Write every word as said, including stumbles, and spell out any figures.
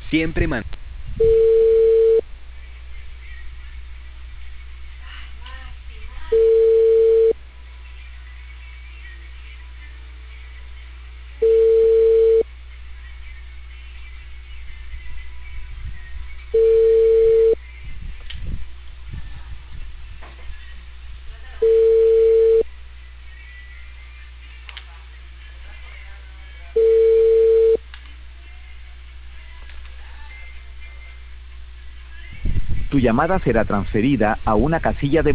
Siempre man... Tu llamada será transferida a una casilla de